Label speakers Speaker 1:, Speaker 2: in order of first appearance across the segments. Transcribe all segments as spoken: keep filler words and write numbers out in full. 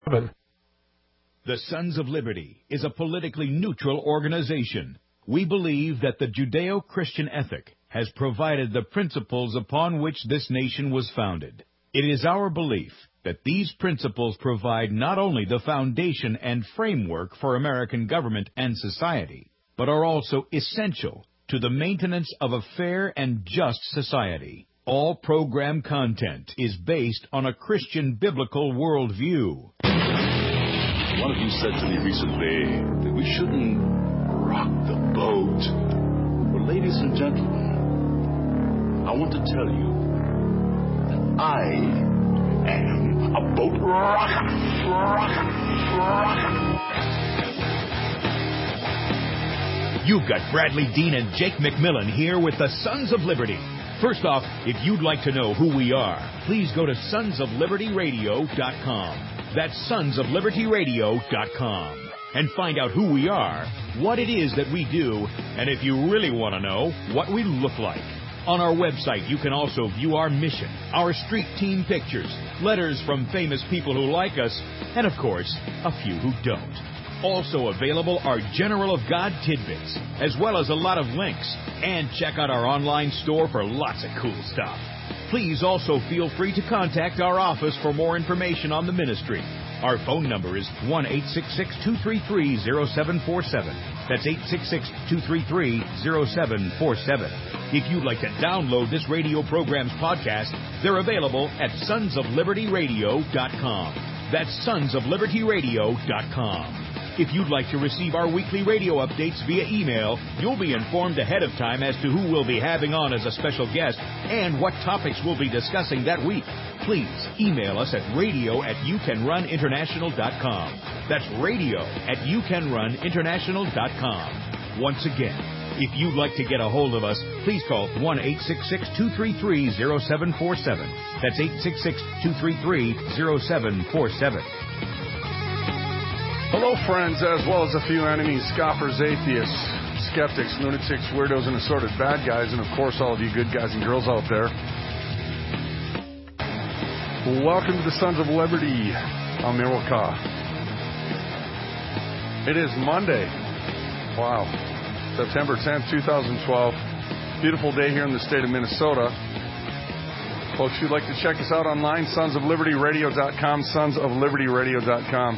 Speaker 1: The Sons of Liberty is a politically neutral organization. We believe that the Judeo-Christian ethic has provided the principles upon which this nation was founded. It is our belief that these principles provide not only the foundation and framework for American government and society, but are also essential to the maintenance of a fair and just society. All program content is based on a Christian biblical worldview.
Speaker 2: One of you said to me recently that we shouldn't rock the boat. Well, ladies and gentlemen, I want to tell you that I am a boat rocker. Rocker. Rocker.
Speaker 1: You've got Bradley Dean and Jake McMillan here with the Sons of Liberty. First off, if you'd like to know who we are, please go to sons of liberty radio dot com. That's sons of liberty radio dot com. And find out who we are, what it is that we do, and if you really want to know, what we look like. On our website, you can also view our mission, our street team pictures, letters from famous people who like us, and of course, a few who don't. Also available are General of God tidbits, as well as a lot of links. And check out our online store for lots of cool stuff. Please also feel free to contact our office for more information on the ministry. Our phone number is one eight six six, two three three, zero seven four seven. That's eight six six, two three three, zero seven four seven. If you'd like to download this radio program's podcast, they're available at sons of liberty radio dot com. That's sons of liberty radio dot com. If you'd like to receive our weekly radio updates via email, you'll be informed ahead of time as to who we'll be having on as a special guest and what topics we'll be discussing that week. Please email us at radio at you can run international dot com. That's radio at you can run international dot com. Once again, if you'd like to get a hold of us, please call one eight six six, two three three, zero seven four seven. That's eight six six, two three three, zero seven four seven.
Speaker 3: Hello, friends, as well as a few enemies, scoffers, atheists, skeptics, lunatics, weirdos, and assorted bad guys, and of course all of you good guys and girls out there. Welcome to the Sons of Liberty. I'm Mirwaka. It is Monday. Wow. September tenth, twenty twelve. Beautiful day here in the state of Minnesota. Folks, if you'd like to check us out online, sons of liberty radio dot com, sons of liberty radio dot com.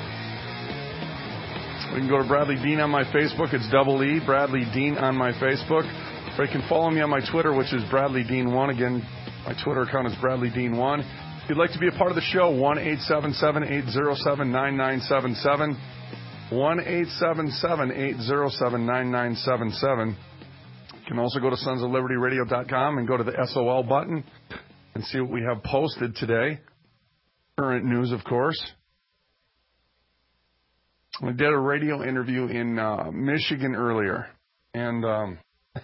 Speaker 3: You can go to Bradley Dean on my Facebook. It's double E, Bradley Dean on my Facebook. Or you can follow me on my Twitter, which is Bradley Dean one. Again, my Twitter account is Bradley Dean one. If you'd like to be a part of the show, one eight seven seven, eight zero seven, nine nine seven seven. one eight seven seven, eight zero seven, nine nine seven seven. You can also go to sons of liberty radio dot com and go to the S O L button and see what we have posted today. Current news, of course. I did a radio interview in uh, Michigan earlier, and um,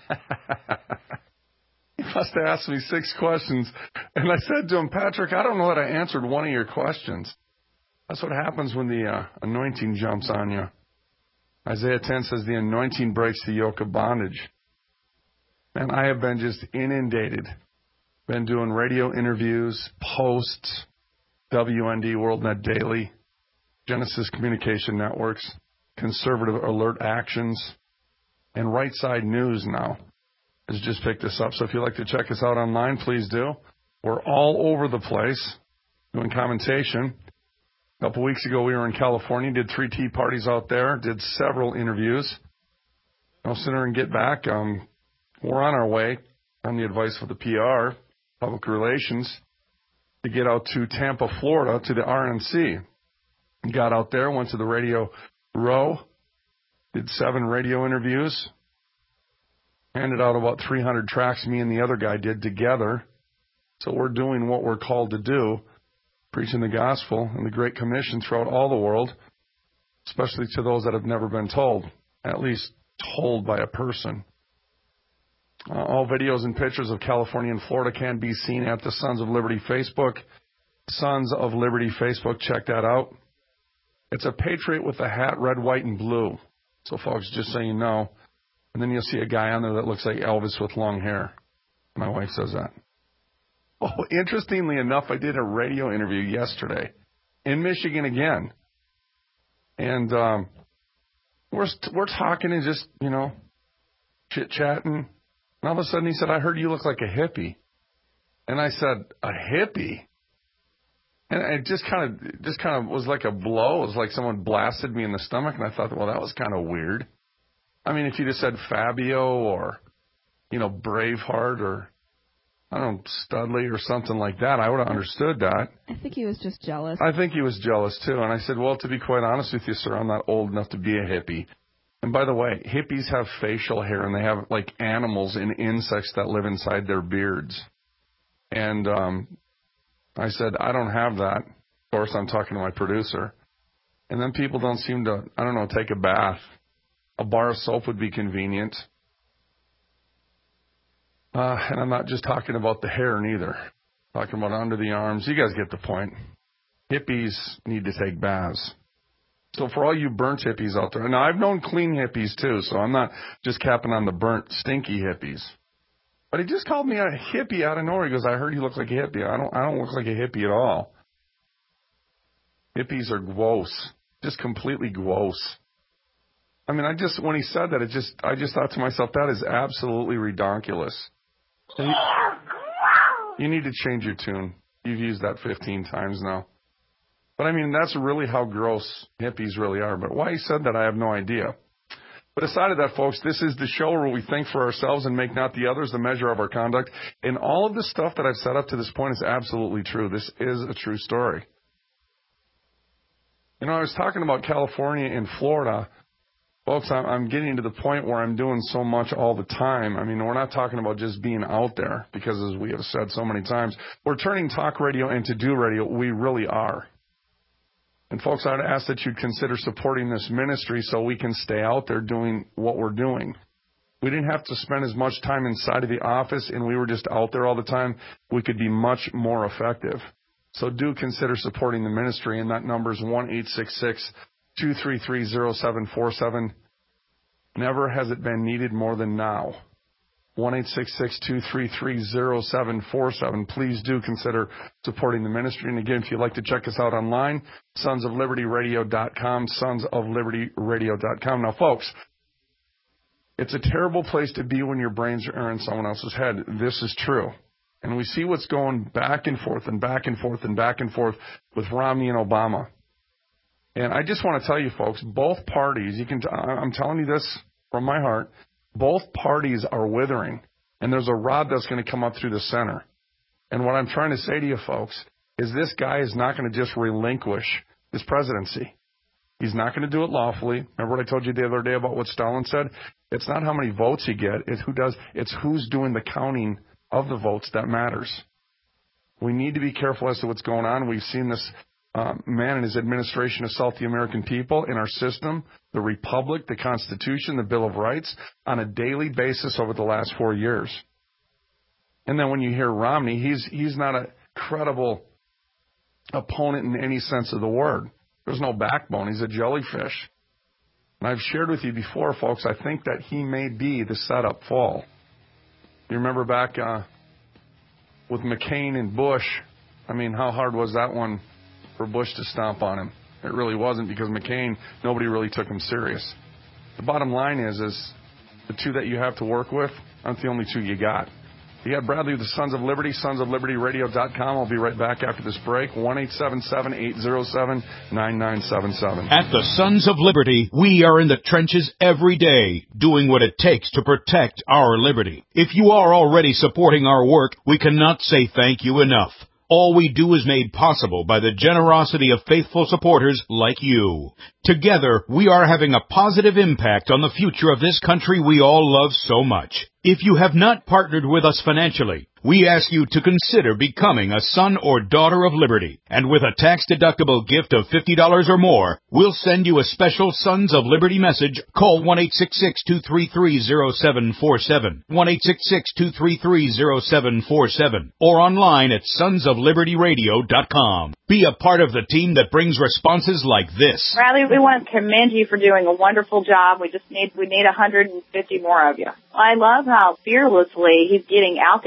Speaker 3: he must have asked me six questions. And I said to him, Patrick, I don't know that I answered one of your questions. That's what happens when the uh, anointing jumps on you. Isaiah ten says the anointing breaks the yoke of bondage. And I have been just inundated. Been doing radio interviews, posts, W N D, WorldNet Daily, Genesis Communication Networks, Conservative Alert Actions, and Right Side News now has just picked this up. So if you'd like to check us out online, please do. We're all over the place doing commentation. A couple weeks ago, we were in California, did three tea parties out there, did several interviews. No sooner than get back, um, we're on our way, on the advice of the P R, Public Relations, to get out to Tampa, Florida, to the R N C. Got out there, went to the Radio Row, did seven radio interviews, handed out about three hundred tracks me and the other guy did together. So we're doing what we're called to do, preaching the gospel and the Great Commission throughout all the world, especially to those that have never been told, at least told by a person. Uh, all videos and pictures of California and Florida can be seen at the Sons of Liberty Facebook. Sons of Liberty Facebook, check that out. It's a patriot with a hat, red, white, and blue. So, folks, just so you know. And then you'll see a guy on there that looks like Elvis with long hair. My wife says that. Oh, interestingly enough, I did a radio interview yesterday in Michigan again. And um, we're we're talking and just, you know, chit-chatting. And all of a sudden he said, I heard you look like a hippie. And I said, a hippie? And it just kind of just kind of was like a blow. It was like someone blasted me in the stomach. And I thought, well, that was kind of weird. I mean, if you just said Fabio or, you know, Braveheart or, I don't know, Studley or something like that, I would have understood that.
Speaker 4: I think he was just jealous.
Speaker 3: I think he was jealous, too. And I said, well, to be quite honest with you, sir, I'm not old enough to be a hippie. And by the way, hippies have facial hair, and they have, like, animals and insects that live inside their beards. And um, I said, I don't have that. Of course, I'm talking to my producer. And then people don't seem to, I don't know, take a bath. A bar of soap would be convenient. Uh, and I'm not just talking about the hair neither. I'm talking about under the arms. You guys get the point. Hippies need to take baths. So for all you burnt hippies out there, now I've known clean hippies too, so I'm not just capping on the burnt, stinky hippies. But he just called me a hippie out of nowhere. He goes, I heard you look like a hippie. I don't, I don't look like a hippie at all. Hippies are gross, just completely gross. I mean, I just, when he said that, it just, I just thought to myself, that is absolutely redonkulous. You, you need to change your tune. You've used that fifteen times now. But I mean, that's really how gross hippies really are. But why he said that, I have no idea. But aside of that, folks, this is the show where we think for ourselves and make not the others the measure of our conduct. And all of the stuff that I've said up to this point is absolutely true. This is a true story. You know, I was talking about California and Florida. Folks, I'm getting to the point where I'm doing so much all the time. I mean, we're not talking about just being out there because, as we have said so many times, we're turning talk radio into do radio. We really are. And, folks, I'd ask that you'd consider supporting this ministry so we can stay out there doing what we're doing. We didn't have to spend as much time inside of the office and we were just out there all the time. We could be much more effective. So do consider supporting the ministry, and that number is one eight six six, two three three, zero seven four seven. Never has it been needed more than now. one eight six six, two three three, zero seven four seven. Please do consider supporting the ministry. And again, if you'd like to check us out online, sons of liberty radio dot com, sons of liberty radio dot com. Now, folks, it's a terrible place to be when your brains are in someone else's head. This is true. And we see what's going back and forth and back and forth and back and forth with Romney and Obama. And I just want to tell you, folks, both parties, you can, t- I'm telling you this from my heart, both parties are withering. And there's a rod that's going to come up through the center. And what I'm trying to say to you, folks, is this guy is not going to just relinquish his presidency. He's not going to do it lawfully. Remember what I told you the other day about what Stalin said? It's not how many votes you get. It's who does. It's who's doing the counting of the votes that matters. We need to be careful as to what's going on. We've seen this um, man and his administration assault the American people in our system, the Republic, the Constitution, the Bill of Rights, on a daily basis over the last four years. And then when you hear Romney, he's he's not a credible opponent in any sense of the word. There's no backbone. He's a jellyfish. And I've shared with you before, folks, I think that he may be the setup fall. You remember back uh, with McCain and Bush, I mean, how hard was that one for Bush to stomp on him? It really wasn't, because McCain, nobody really took him serious. The bottom line is, is the two that you have to work with aren't the only two you got. You got Bradley with the Sons of Liberty, sons of liberty radio dot com. I'll be right back after this break. one eight seven seven, eight zero seven, nine nine seven seven.
Speaker 1: At the Sons of Liberty, we are in the trenches every day, doing what it takes to protect our liberty. If you are already supporting our work, we cannot say thank you enough. All we do is made possible by the generosity of faithful supporters like you. Together, we are having a positive impact on the future of this country we all love so much. If you have not partnered with us financially, we ask you to consider becoming a son or daughter of liberty. And with a tax-deductible gift of fifty dollars or more, we'll send you a special Sons of Liberty message. Call one eight six six, two three three, zero seven four seven, one eight six six, two three three, zero seven four seven, or online at sons of liberty radio dot com. Be a part of the team that brings responses like this.
Speaker 5: Bradley, we want to commend you for doing a wonderful job. We just need we need one hundred fifty more of you. I love how fearlessly he's getting out there, and that's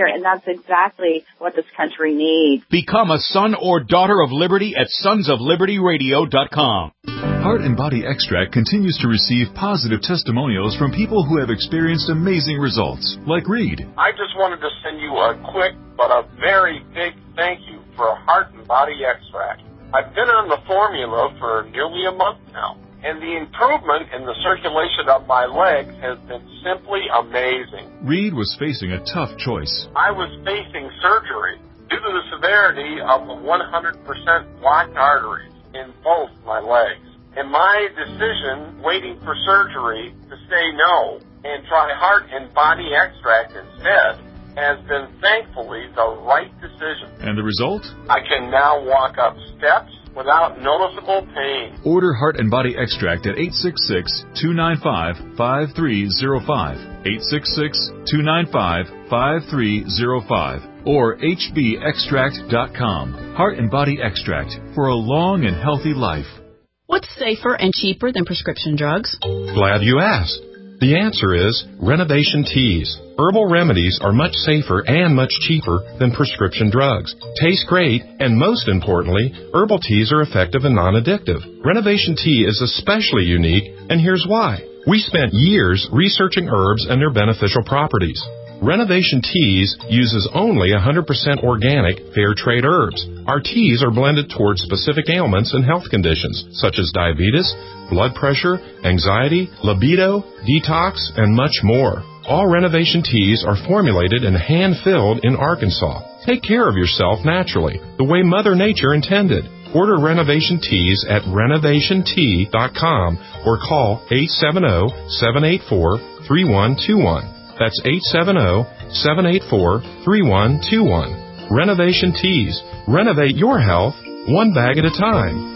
Speaker 5: That's exactly what this country needs.
Speaker 1: Become a son or daughter of liberty at sons of liberty radio dot com.
Speaker 4: Heart and Body Extract continues to receive positive testimonials from people who have experienced amazing results, like Reed.
Speaker 6: I just wanted to send you a quick but a very big thank you for Heart and Body Extract. I've been on the formula for nearly a month now, and the improvement in the circulation of my legs has been simply amazing.
Speaker 4: Reed was facing a tough choice.
Speaker 6: I was facing surgery due to the severity of the one hundred percent blocked arteries in both my legs. And my decision, waiting for surgery, to say no and try Heart and Body Extract instead, has been thankfully the right decision.
Speaker 4: And the result?
Speaker 6: I can now walk up steps without noticeable pain.
Speaker 4: Order Heart and Body Extract at eight six six, two nine five, five three zero five, eight six six, two nine five, five three zero five, or H B extract dot com. Heart and Body Extract for a long and healthy life.
Speaker 7: What's safer and cheaper than prescription drugs?
Speaker 8: Glad you asked. The answer is Renovation Teas. Herbal remedies are much safer and much cheaper than prescription drugs. Taste great, and most importantly, herbal teas are effective and non-addictive. Renovation Tea is especially unique, and here's why. We spent years researching herbs and their beneficial properties. Renovation Teas uses only one hundred percent organic, fair trade herbs. Our teas are blended towards specific ailments and health conditions, such as diabetes, blood pressure, anxiety, libido, detox, and much more. All Renovation Teas are formulated and hand-filled in Arkansas. Take care of yourself naturally, the way Mother Nature intended. Order Renovation Teas at renovation tea dot com or call eight seven zero, seven eight four, three one two one. That's eight seven zero, seven eight four, three one two one. Renovation Teas. Renovate your health one bag at a time.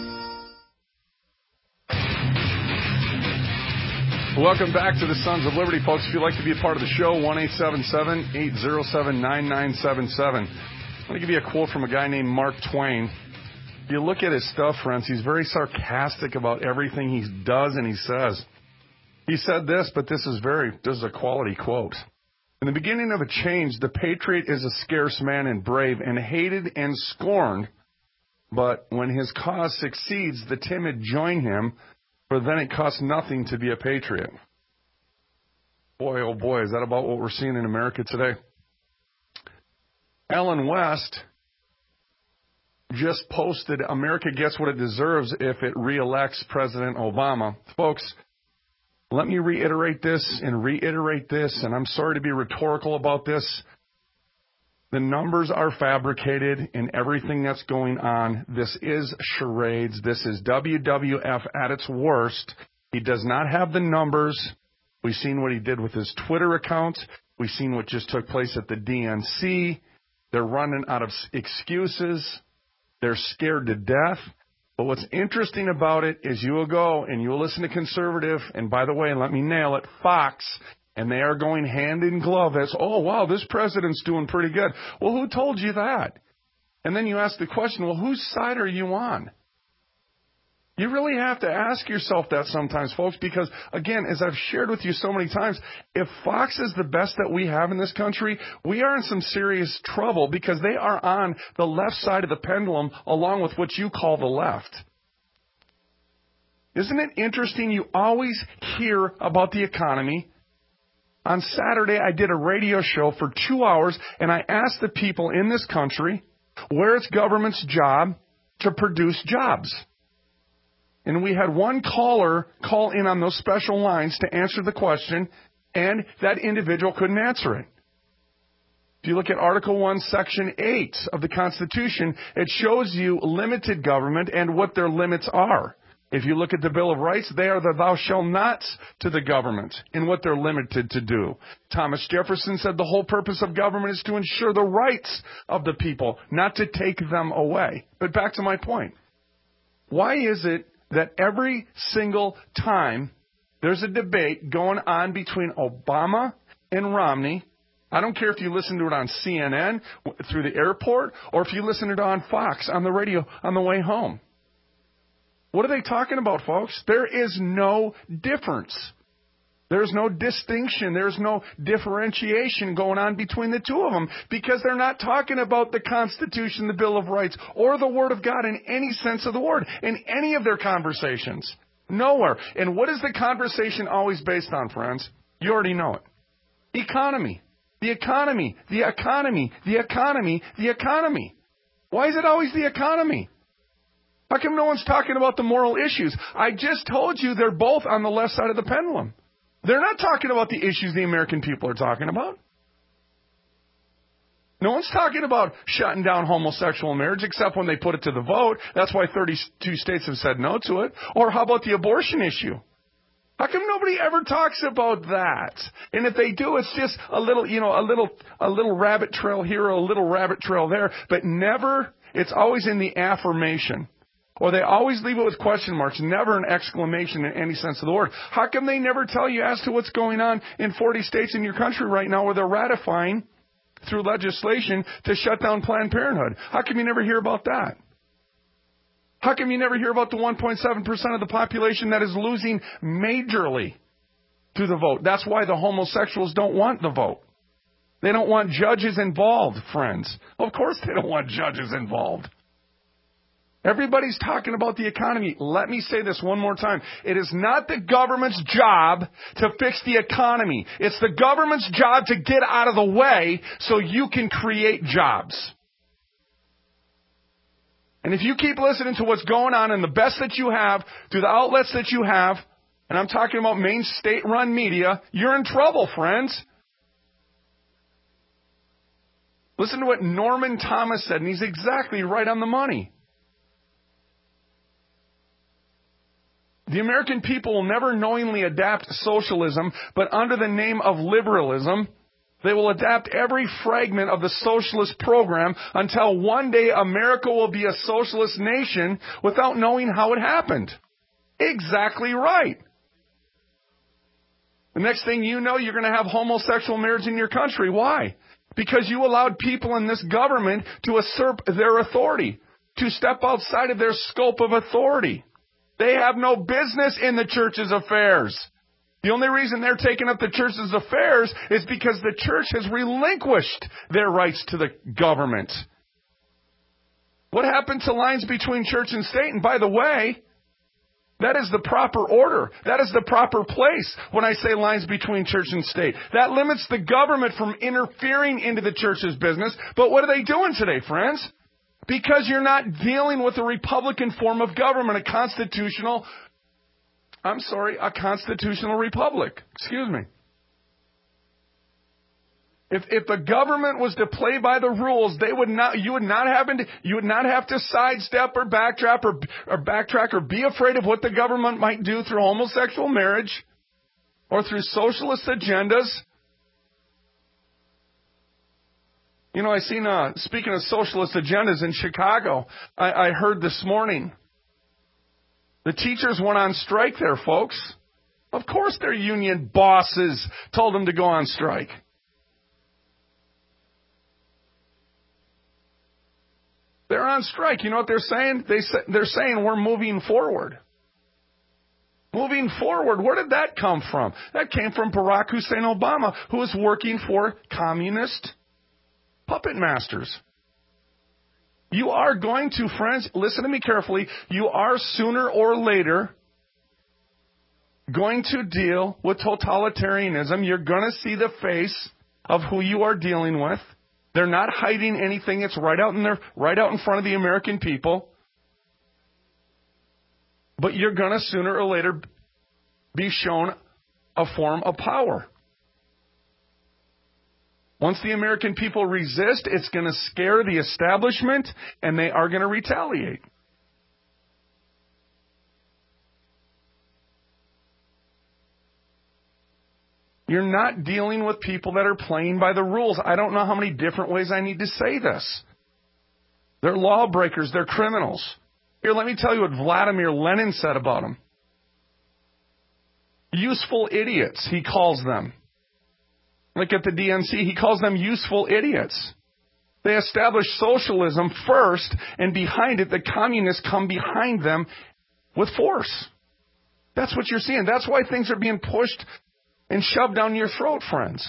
Speaker 3: Welcome back to the Sons of Liberty, folks. If you'd like to be a part of the show, one eight seven seven, eight zero seven, nine nine seven seven. I'm going to give you a quote from a guy named Mark Twain. If you look at his stuff, friends, he's very sarcastic about everything he does and he says. He said this, but this is very, this is a quality quote. In the beginning of a change, the patriot is a scarce man and brave and hated and scorned. But when his cause succeeds, the timid join him, for then it costs nothing to be a patriot. Boy, oh boy, is that about what we're seeing in America today? Ellen West just posted, America gets what it deserves if it reelects President Obama. Folks, let me reiterate this and reiterate this, and I'm sorry to be rhetorical about this. The numbers are fabricated in everything that's going on. This is charades. This is W W F at its worst. He does not have the numbers. We've seen what he did with his Twitter account. We've seen what just took place at the D N C. They're running out of excuses. They're scared to death. But what's interesting about it is you will go and you will listen to conservative, and by the way, let me nail it, Fox, and they are going hand in glove as, oh, wow, this president's doing pretty good. Well, who told you that? And then you ask the question, well, whose side are you on? You really have to ask yourself that sometimes, folks, because, again, as I've shared with you so many times, if Fox is the best that we have in this country, we are in some serious trouble because they are on the left side of the pendulum along with what you call the left. Isn't it interesting? You always hear about the economy. On Saturday, I did a radio show for two hours, and I asked the people in this country where it's government's job to produce jobs. And we had one caller call in on those special lines to answer the question, and that individual couldn't answer it. If you look at Article one, Section eight of the Constitution, it shows you limited government and what their limits are. If you look at the Bill of Rights, they are the thou shalt nots to the government in what they're limited to do. Thomas Jefferson said the whole purpose of government is to ensure the rights of the people, not to take them away. But back to my point. Why is it that every single time there's a debate going on between Obama and Romney, I don't care if you listen to it on C N N through the airport or if you listen to it on Fox on the radio on the way home? What are they talking about, folks? There is no difference. There's no distinction. There's no differentiation going on between the two of them because they're not talking about the Constitution, the Bill of Rights, or the Word of God in any sense of the word in any of their conversations. Nowhere. And what is the conversation always based on, friends? You already know it. Economy. The economy. The economy. The economy. The economy. Why is it always the economy? How come no one's talking about the moral issues? I just told you they're both on the left side of the pendulum. They're not talking about the issues the American people are talking about. No one's talking about shutting down homosexual marriage except when they put it to the vote. That's why thirty-two states have said no to it. Or how about the abortion issue? How come nobody ever talks about that? And if they do, it's just a little, you know, a little, a little rabbit trail here, a little rabbit trail there, but never, it's always in the affirmation. Or they always leave it with question marks, never an exclamation in any sense of the word. How come they never tell you as to what's going on in forty states in your country right now where they're ratifying through legislation to shut down Planned Parenthood? How come you never hear about that? How come you never hear about the one point seven percent of the population that is losing majorly through the vote? That's why the homosexuals don't want the vote. They don't want judges involved, friends. Of course they don't want judges involved. Everybody's talking about the economy. Let me say this one more time. It is not the government's job to fix the economy. It's the government's job to get out of the way so you can create jobs. And if you keep listening to what's going on and the best that you have through the outlets that you have, and I'm talking about main state-run media, you're in trouble, friends. Listen to what Norman Thomas said, and he's exactly right on the money. The American people will never knowingly adapt socialism, but under the name of liberalism, they will adapt every fragment of the socialist program until one day America will be a socialist nation without knowing how it happened. Exactly right. The next thing you know, you're going to have homosexual marriage in your country. Why? Because you allowed people in this government to usurp their authority, to step outside of their scope of authority. They have no business in the church's affairs. The only reason they're taking up the church's affairs is because the church has relinquished their rights to the government. What happened to lines between church and state? And by the way, that is the proper order. That is the proper place when I say lines between church and state. That limits the government from interfering into the church's business. But what are they doing today, friends? Because you're not dealing with a Republican form of government, a constitutional, I'm sorry, a constitutional republic. Excuse me. If if the government was to play by the rules, they would not. You would not have to. You would not have to sidestep or backtrack or or backtrack or be afraid of what the government might do through homosexual marriage or through socialist agendas. You know, I seen, uh, speaking of socialist agendas in Chicago, I, I heard this morning, the teachers went on strike there, folks. Of course their union bosses told them to go on strike. They're on strike. You know what they're saying? They say, they're saying we're moving forward. Moving forward, where did that come from? That came from Barack Hussein Obama, who was working for communist puppet masters. You are going to, friends, listen to me carefully, you are sooner or later going to deal with totalitarianism. You're going to see the face of who you are dealing with. They're not hiding anything. It's right out in their, right out in front of the American people. But you're going to sooner or later be shown a form of power. Once the American people resist, it's going to scare the establishment, and they are going to retaliate. You're not dealing with people that are playing by the rules. I don't know how many different ways I need to say this. They're lawbreakers. They're criminals. Here, let me tell you what Vladimir Lenin said about them. Useful idiots, he calls them. Look at the D N C. He calls them useful idiots. They establish socialism first, and behind it, the communists come behind them with force. That's what you're seeing. That's why things are being pushed and shoved down your throat, friends.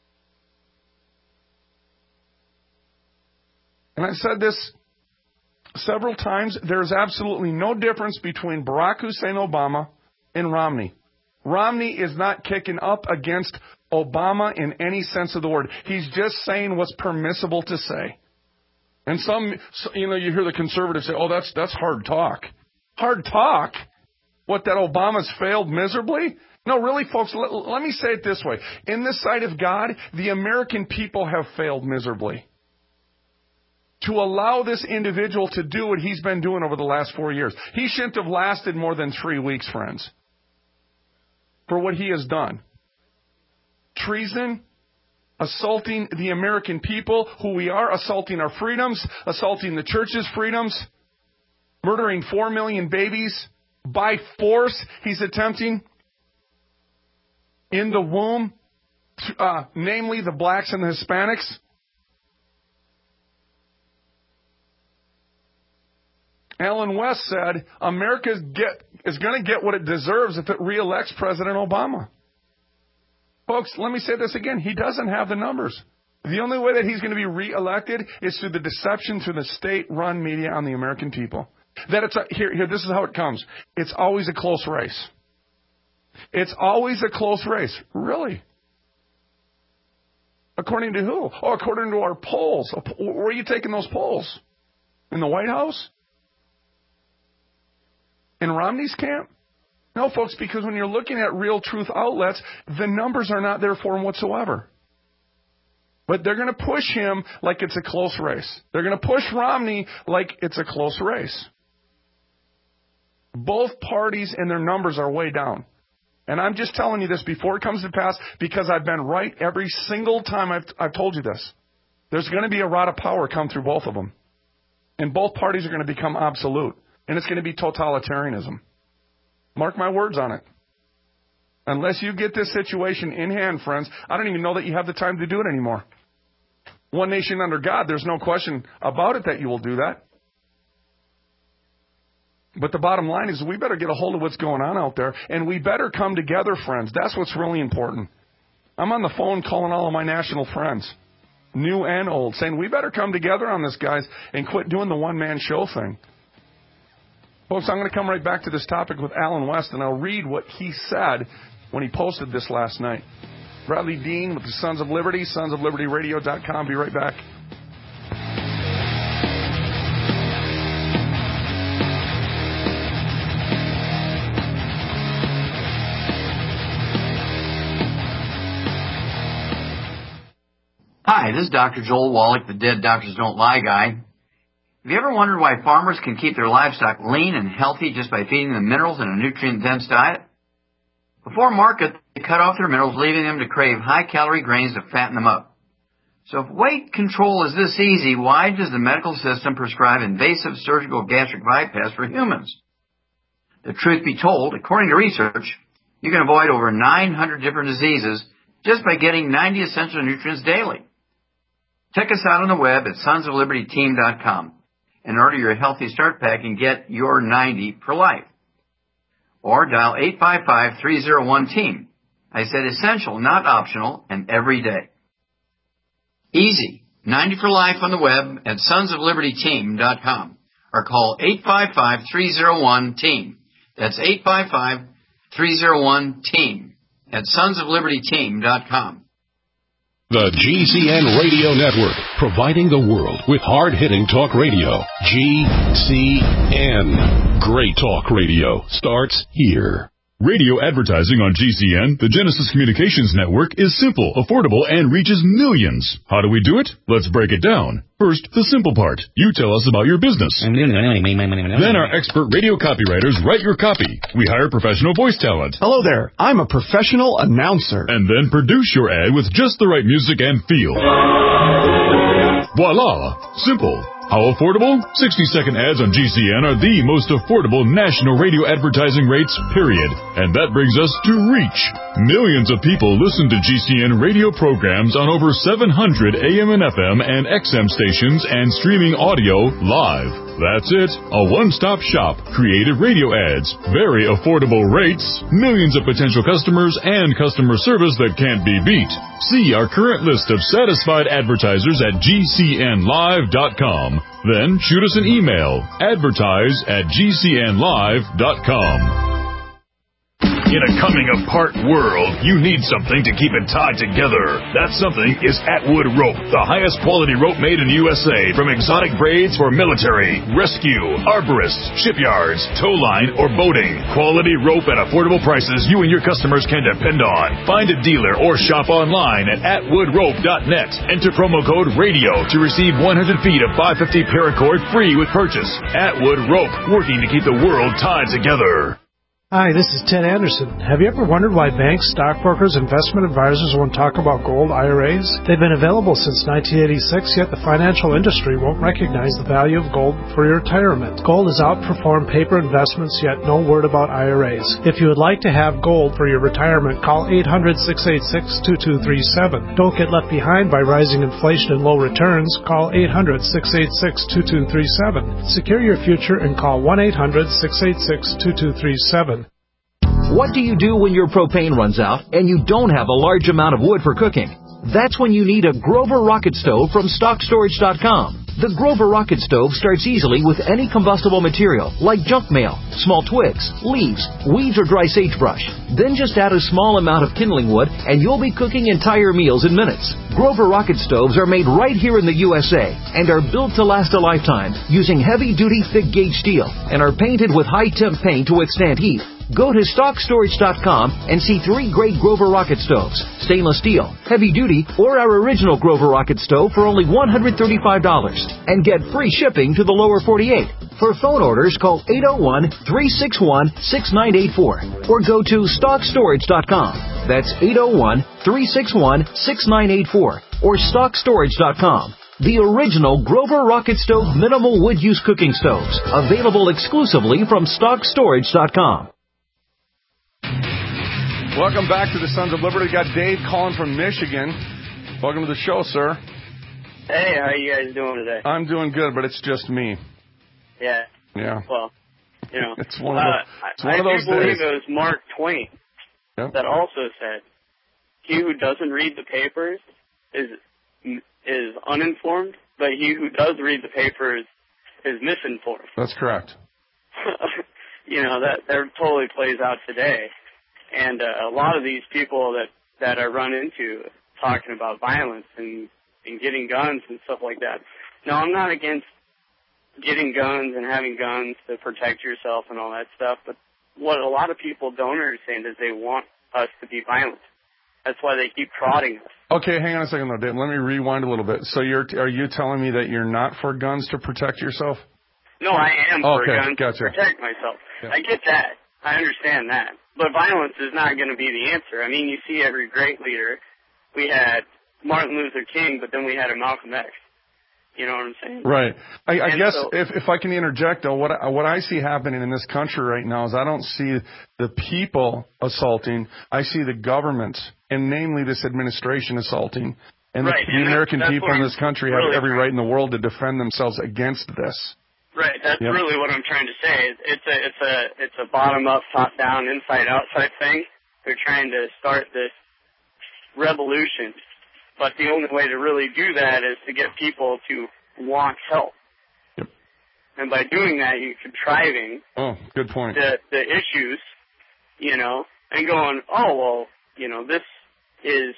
Speaker 3: And I've said this several times. There's absolutely no difference between Barack Hussein Obama and Romney. Romney is not kicking up against Obama in any sense of the word. He's just saying what's permissible to say. And some, you know, you hear the conservatives say, oh, that's that's hard talk. Hard talk? What, that Obama's failed miserably? No, really, folks, let, let me say it this way. In the sight of God, the American people have failed miserably. To allow this individual to do what he's been doing over the last four years. He shouldn't have lasted more than three weeks, friends, for what he has done. Treason, assaulting the American people, who we are, assaulting our freedoms, assaulting the church's freedoms, murdering four million babies by force. He's attempting in the womb, uh, namely the blacks and the Hispanics. Alan West said, America get, is going to get what it deserves if it reelects President Obama. Folks, let me say this again. He doesn't have the numbers. The only way that he's going to be reelected is through the deception through the state-run media on the American people. That it's a, here, here, this is how it comes. It's always a close race. It's always a close race. Really? According to who? Oh, according to our polls. Where are you taking those polls? In the White House? In Romney's camp? No, folks, because when you're looking at real truth outlets, the numbers are not there for him whatsoever. But they're going to push him like it's a close race. They're going to push Romney like it's a close race. Both parties and their numbers are way down. And I'm just telling you this before it comes to pass because I've been right every single time I've, I've told you this. There's going to be a rod of power come through both of them. And both parties are going to become absolute. And it's going to be totalitarianism. Mark my words on it. Unless you get this situation in hand, friends, I don't even know that you have the time to do it anymore. One nation under God, there's no question about it that you will do that. But the bottom line is we better get a hold of what's going on out there, and we better come together, friends. That's what's really important. I'm on the phone calling all of my national friends, new and old, saying we better come together on this, guys, and quit doing the one-man show thing. Folks, I'm going to come right back to this topic with Alan West, and I'll read what he said when he posted this last night. Bradley Dean with the Sons of Liberty, sons of liberty radio dot com. Be right back.
Speaker 9: Hi, this is Doctor Joel Wallach, the Dead Doctors Don't Lie guy. Have you ever wondered why farmers can keep their livestock lean and healthy just by feeding them minerals in a nutrient-dense diet? Before market, they cut off their minerals, leaving them to crave high-calorie grains to fatten them up. So if weight control is this easy, why does the medical system prescribe invasive surgical gastric bypass for humans? The truth be told, according to research, you can avoid over nine hundred different diseases just by getting ninety essential nutrients daily. Check us out on the web at sons of liberty team dot com. And order your Healthy Start Pack and get your ninety for life. Or dial eight five five, three zero one, team. I said essential, not optional, and every day. Easy. ninety for life on the web at sons of liberty team dot com. Or call eight five five, three zero one, team. That's eight five five, three zero one, team at sons of liberty team dot com.
Speaker 10: The G C N Radio Network, providing the world with hard-hitting talk radio. G C N. Great talk radio starts here.
Speaker 4: Radio advertising on G C N, the Genesis Communications Network, is simple, affordable, and reaches millions. How do we do it? Let's break it down. First, the simple part. You tell us about your business. Then our expert radio copywriters write your copy. We hire professional voice talent.
Speaker 11: Hello there. I'm a professional announcer.
Speaker 4: And then produce your ad with just the right music and feel. Voila! Simple. How affordable? sixty-second ads on G C N are the most affordable national radio advertising rates, period. And that brings us to reach. Millions of people listen to G C N radio programs on over seven hundred A M and F M and X M stations and streaming audio live. That's it. A one-stop shop. Creative radio ads. Very affordable rates. Millions of potential customers and customer service that can't be beat. See our current list of satisfied advertisers at G C N live dot com. Then shoot us an email. Advertise at G C N live dot com. In a coming-apart world, you need something to keep it tied together. That something is Atwood Rope, the highest quality rope made in the U S A, from exotic braids for military, rescue, arborists, shipyards, tow line, or boating. Quality rope at affordable prices you and your customers can depend on. Find a dealer or shop online at atwood rope dot net. Enter promo code RADIO to receive one hundred feet of five fifty paracord free with purchase. Atwood Rope, working to keep the world tied together.
Speaker 12: Hi, this is Ted Anderson. Have you ever wondered why banks, stockbrokers, investment advisors won't talk about gold I R As? They've been available since nineteen eighty-six, yet the financial industry won't recognize the value of gold for your retirement. Gold has outperformed paper investments, yet no word about I R As. If you would like to have gold for your retirement, call eight hundred, six eight six, two two three seven. Don't get left behind by rising inflation and low returns. Call eight hundred, six eight six, two two three seven. Secure your future and call one eight hundred, six eight six, two two three seven.
Speaker 13: What do you do when your propane runs out and you don't have a large amount of wood for cooking? That's when you need a Grover Rocket Stove from stock storage dot com. The Grover Rocket Stove starts easily with any combustible material like junk mail, small twigs, leaves, weeds, or dry sagebrush. Then just add a small amount of kindling wood and you'll be cooking entire meals in minutes. Grover Rocket Stoves are made right here in the U S A and are built to last a lifetime using heavy-duty thick-gauge steel and are painted with high-temp paint to withstand heat. Go to stock storage dot com and see three great Grover Rocket Stoves, stainless steel, heavy duty, or our original Grover Rocket Stove for only one hundred thirty-five dollars and get free shipping to the lower forty-eight. For phone orders, call eight oh one, three six one, six nine eight four or go to stock storage dot com. That's eight oh one, three six one, six nine eight four or stock storage dot com. The original Grover Rocket Stove minimal wood use cooking stoves, available exclusively from stock storage dot com.
Speaker 3: Welcome back to the Sons of Liberty. We got Dave calling from Michigan. Welcome to the show, sir.
Speaker 14: Hey, how are you guys doing today?
Speaker 3: I'm doing good, but it's just me.
Speaker 14: Yeah.
Speaker 3: Yeah.
Speaker 14: Well, you know,
Speaker 3: it's one of, the, it's one
Speaker 14: I,
Speaker 3: of those
Speaker 14: I do believe
Speaker 3: days.
Speaker 14: it was Mark Twain
Speaker 3: yep.
Speaker 14: that also said, "He who doesn't read the papers is is uninformed, but he who does read the papers is misinformed."
Speaker 3: That's correct.
Speaker 14: You know, that that totally plays out today. And uh, a lot of these people that, that I run into talking about violence and, and getting guns and stuff like that. Now, I'm not against getting guns and having guns to protect yourself and all that stuff, but what a lot of people don't understand is they want us to be violent. That's why they keep prodding us.
Speaker 3: Okay, hang on a second, though, Dave. Let me rewind a little bit. So you're are you telling me that you're not for guns to protect yourself?
Speaker 14: No, I am for
Speaker 3: okay,
Speaker 14: guns
Speaker 3: gotcha.
Speaker 14: to protect myself.
Speaker 3: Yeah.
Speaker 14: I get that. I understand that. But violence is not going to be the answer. I mean, you see every great leader. We had Martin Luther King, but then we had a Malcolm X. You know what I'm saying?
Speaker 3: Right. I, I guess
Speaker 14: so,
Speaker 3: if if I can interject, though, what I, what I see happening in this country right now is I don't see the people assaulting. I see the government, and namely this administration, assaulting. And
Speaker 14: right,
Speaker 3: the,
Speaker 14: and
Speaker 3: the American
Speaker 14: that's, that's
Speaker 3: people in this country
Speaker 14: really
Speaker 3: have every right in the world to defend themselves against this.
Speaker 14: Right, that's
Speaker 3: yep.
Speaker 14: really what I'm trying to say. It's a it's a it's a bottom up, top down, inside out type thing. They're trying to start this revolution, but the only way to really do that is to get people to want help.
Speaker 3: Yep.
Speaker 14: And by doing that, you're contriving.
Speaker 3: Oh, good point.
Speaker 14: The the issues, you know, and going, oh well, you know, this is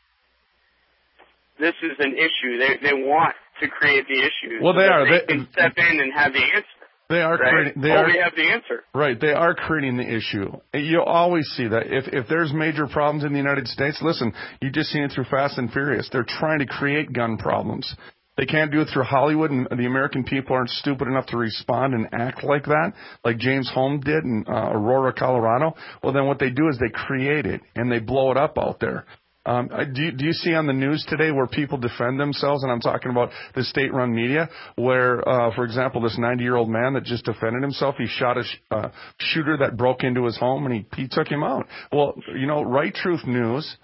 Speaker 14: this is an issue. They they want to create the issues.
Speaker 3: Well, they
Speaker 14: so
Speaker 3: are.
Speaker 14: They,
Speaker 3: they
Speaker 14: can step in and have the answer.
Speaker 3: They are
Speaker 14: right?
Speaker 3: creating. They
Speaker 14: oh,
Speaker 3: are,
Speaker 14: we have the answer.
Speaker 3: Right. They are creating the issue. You'll always see that. If if there's major problems in the United States, listen, you just seen it through Fast and Furious. They're trying to create gun problems. They can't do it through Hollywood, and the American people aren't stupid enough to respond and act like that, like James Holmes did in uh, Aurora, Colorado. Well, then what they do is they create it, and they blow it up out there. Um, do, you, do you see on the news today where people defend themselves, and I'm talking about the state-run media, where, uh, for example, this ninety-year-old man that just defended himself, he shot a sh- uh, shooter that broke into his home, and he, he took him out. Well, you know, Right Truth News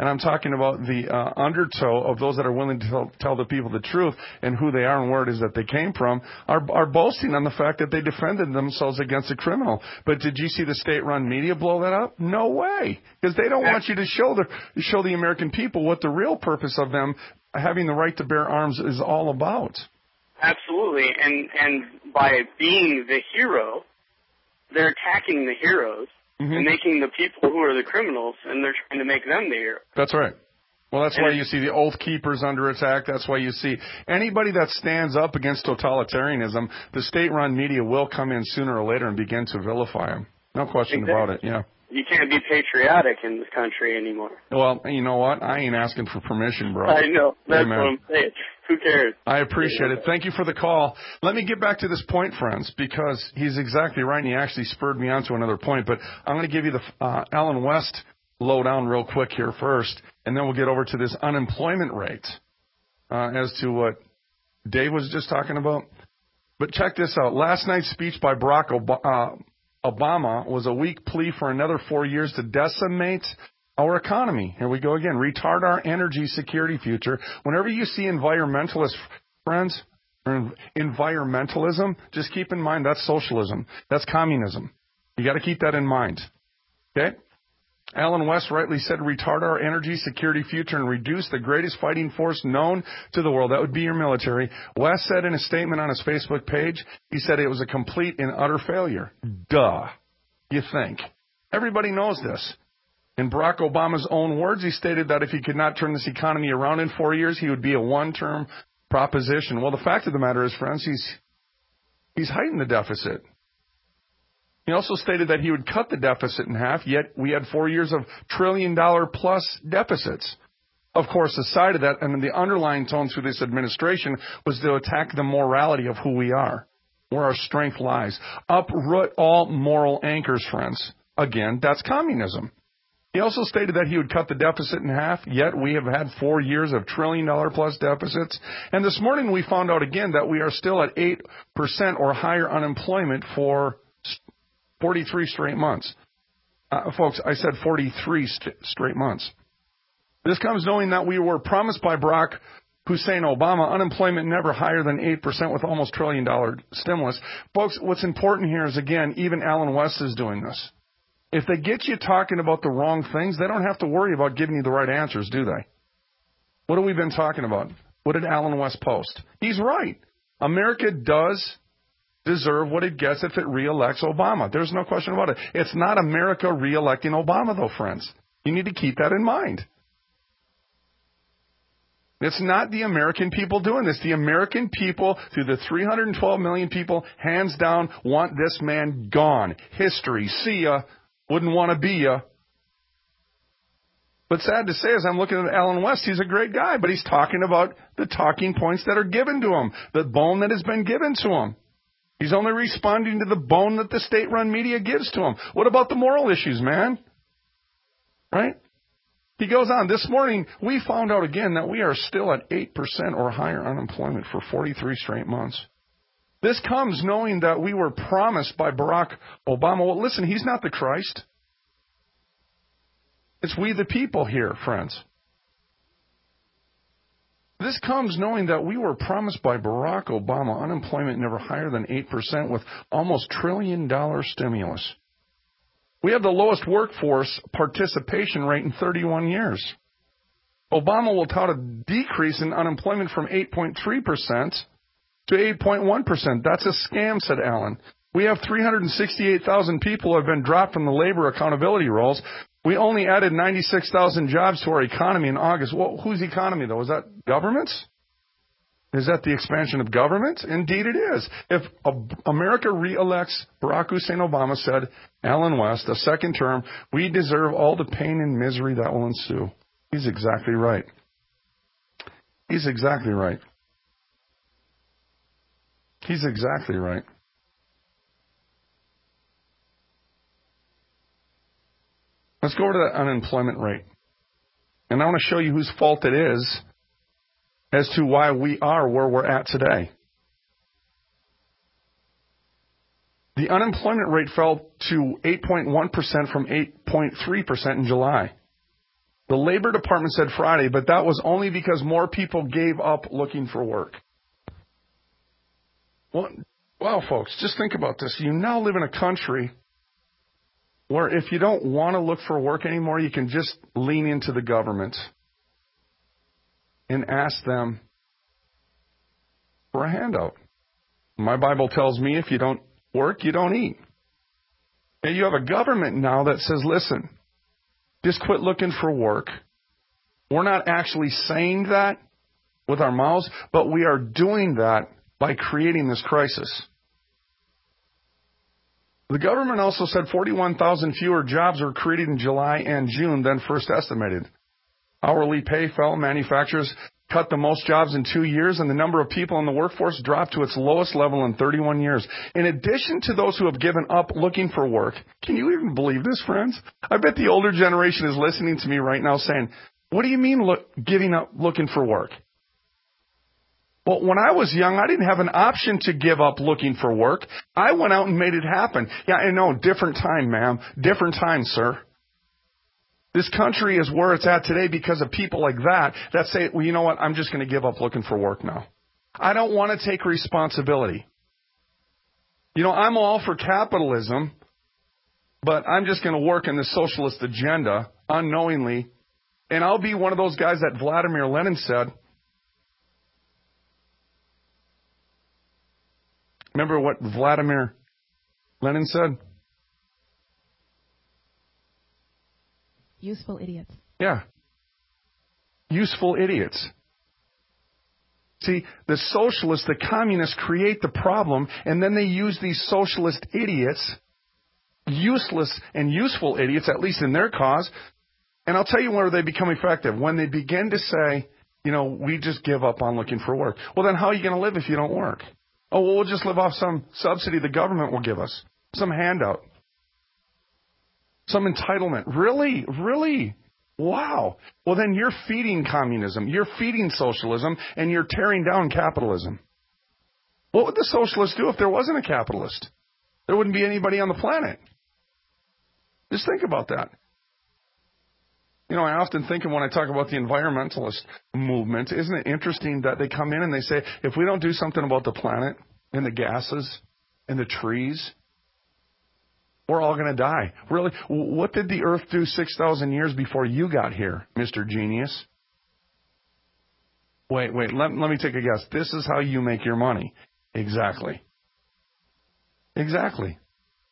Speaker 3: and I'm talking about the uh, undertow of those that are willing to tell, tell the people the truth and who they are and where it is that they came from, are, are boasting on the fact that they defended themselves against a criminal. But did you see the state-run media blow that up? No way, because they don't want you to show the show the American people what the real purpose of them having the right to bear arms is all about.
Speaker 14: Absolutely, and and by being the hero, they're attacking the heroes mm-hmm. and making the people who are the criminals, and they're trying to make them the heroes.
Speaker 3: That's right. Well, that's and why you see the Oath Keepers under attack. That's why you see anybody that stands up against totalitarianism, the state-run media will come in sooner or later and begin to vilify them. No question
Speaker 14: exactly.
Speaker 3: about it, yeah.
Speaker 14: You can't be patriotic in this country anymore.
Speaker 3: Well, you know what? I ain't asking for permission, bro.
Speaker 14: I know. That's
Speaker 3: Amen.
Speaker 14: what I'm saying. Who cares?
Speaker 3: I appreciate it. Thank you for the call. Let me get back to this point, friends, because he's exactly right, and he actually spurred me on to another point. But I'm going to give you the uh, Allen West lowdown real quick here first, and then we'll get over to this unemployment rate uh, as to what Dave was just talking about. But check this out. Last night's speech by Barack Obama, uh, Obama was a weak plea for another four years to decimate our economy. Here we go again. Retard our energy security future. Whenever you see environmentalist friends, or environmentalism, just keep in mind that's socialism. That's communism. You got to keep that in mind. Okay? Allen West rightly said, retard our energy security future and reduce the greatest fighting force known to the world. That would be your military. West said in a statement on his Facebook page, he said it was a complete and utter failure. Duh. You think. Everybody knows this. In Barack Obama's own words, he stated that if he could not turn this economy around in four years, he would be a one-term proposition. Well, the fact of the matter is, friends, he's he's hiding the deficit. He also stated that he would cut the deficit in half, yet we had four years of trillion-dollar-plus deficits. Of course, aside of that, and the underlying tone through this administration was to attack the morality of who we are, where our strength lies. Uproot all moral anchors, friends. Again, that's communism. He also stated that he would cut the deficit in half, yet we have had four years of trillion-dollar-plus deficits. And this morning we found out again that we are still at eight percent or higher unemployment for forty-three straight months. Uh, folks, I said forty-three st- straight months. This comes knowing that we were promised by Barack Hussein Obama unemployment never higher than eight percent with almost trillion-dollar stimulus. Folks, what's important here is, again, even Allen West is doing this. If they get you talking about the wrong things, they don't have to worry about giving you the right answers, do they? What have we been talking about? What did Allen West post? He's right. America does deserve what it gets if it reelects Obama. There's no question about it. It's not America reelecting Obama, though, friends. You need to keep that in mind. It's not the American people doing this. The American people, through the three hundred twelve million people, hands down, want this man gone. History. See ya. Wouldn't want to be ya. But sad to say, as I'm looking at Allen West, he's a great guy, but he's talking about the talking points that are given to him, the bone that has been given to him. He's only responding to the bone that the state-run media gives to him. What about the moral issues, man? Right? He goes on, this morning we found out again that we are still at eight percent or higher unemployment for forty-three straight months. This comes knowing that we were promised by Barack Obama. Well, listen, he's not the Christ. It's we the people here, friends. This comes knowing that we were promised by Barack Obama unemployment never higher than eight percent with almost trillion-dollar stimulus. We have the lowest workforce participation rate in thirty-one years. Obama will tout a decrease in unemployment from eight point three percent to eight point one percent. That's a scam, said Allen. We have three hundred sixty-eight thousand people who have been dropped from the labor accountability rolls. We only added ninety-six thousand jobs to our economy in August. Well, whose economy, though? Is that government's? Is that the expansion of government? Indeed it is. If America reelects Barack Hussein Obama, said Allen West, a second term, we deserve all the pain and misery that will ensue. He's exactly right. He's exactly right. He's exactly right. Let's go over to that unemployment rate. And I want to show you whose fault it is as to why we are where we're at today. The unemployment rate fell to eight point one percent from eight point three percent in July. The Labor Department said Friday, but that was only because more people gave up looking for work. Well, well, folks, just think about this. You now live in a country where if you don't want to look for work anymore, you can just lean into the government and ask them for a handout. My Bible tells me if you don't work, you don't eat. And you have a government now that says, listen, just quit looking for work. We're not actually saying that with our mouths, but we are doing that by creating this crisis. The government also said forty-one thousand fewer jobs were created in July and June than first estimated. Hourly pay fell. Manufacturers cut the most jobs in two years, and the number of people in the workforce dropped to its lowest level in thirty-one years. In addition to those who have given up looking for work, can you even believe this, friends? I bet the older generation is listening to me right now saying, what do you mean look, giving up looking for work? Well, when I was young, I didn't have an option to give up looking for work. I went out and made it happen. Yeah, I know, different time, ma'am. Different time, sir. This country is where it's at today because of people like that that say, well, you know what, I'm just going to give up looking for work now. I don't want to take responsibility. You know, I'm all for capitalism, but I'm just going to work in the socialist agenda unknowingly. And I'll be one of those guys that Vladimir Lenin said. Remember what Vladimir Lenin said?
Speaker 15: Useful idiots.
Speaker 3: Yeah. Useful idiots. See, the socialists, the communists create the problem, and then they use these socialist idiots, useless and useful idiots, at least in their cause. And I'll tell you where they become effective. When they begin to say, you know, we just give up on looking for work. Well, then how are you going to live if you don't work? Oh, well, we'll just live off some subsidy the government will give us, some handout, some entitlement. Really? Really? Wow. Well, then you're feeding communism, you're feeding socialism, and you're tearing down capitalism. What would the socialists do if there wasn't a capitalist? There wouldn't be anybody on the planet. Just think about that. You know, I often think of when I talk about the environmentalist movement, isn't it interesting that they come in and they say, if we don't do something about the planet and the gases and the trees, we're all going to die. Really? What did the earth do six thousand years before you got here, Mister Genius? Wait, wait, let, let me take a guess. This is how you make your money. Exactly. Exactly.